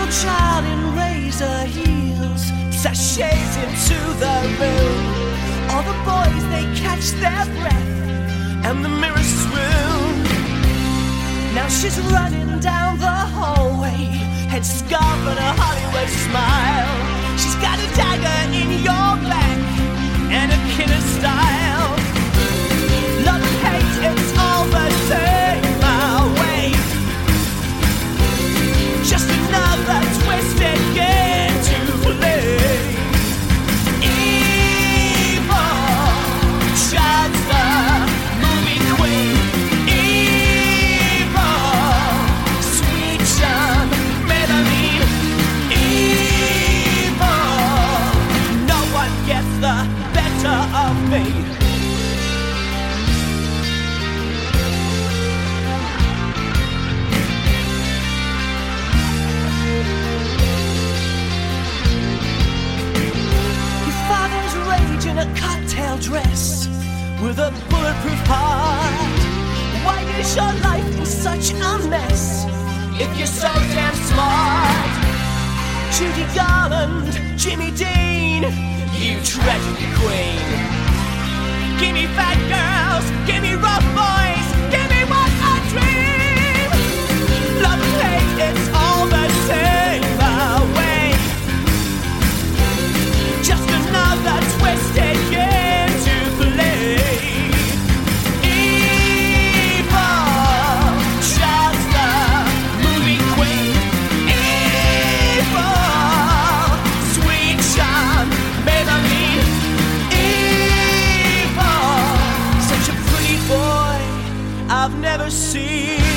child in razor heels sashays into the room. All the boys, they catch their breath and the mirrors swoon. Now she's running down the hallway, head scarf and a Hollywood smile. She's got a dagger in your back and a killer style. Love and hate, it's all the same. Wait, just another twisted game to play. Evil, just the movie queen. Evil, sweet Sean Melamine. Evil, no one gets the better of me. In a cocktail dress with a bulletproof heart. Why is your life in such a mess if you're so damn smart? Judy Garland, Jimmy Dean, you tragedy queen. Give me fat girls, give me rough boys, give me what I dream. Love and hate, it's all the same away. Just another twisted game to play. Evil, just the movie queen. Evil, sweet Sean Melamine. Evil, such a pretty boy I've never seen.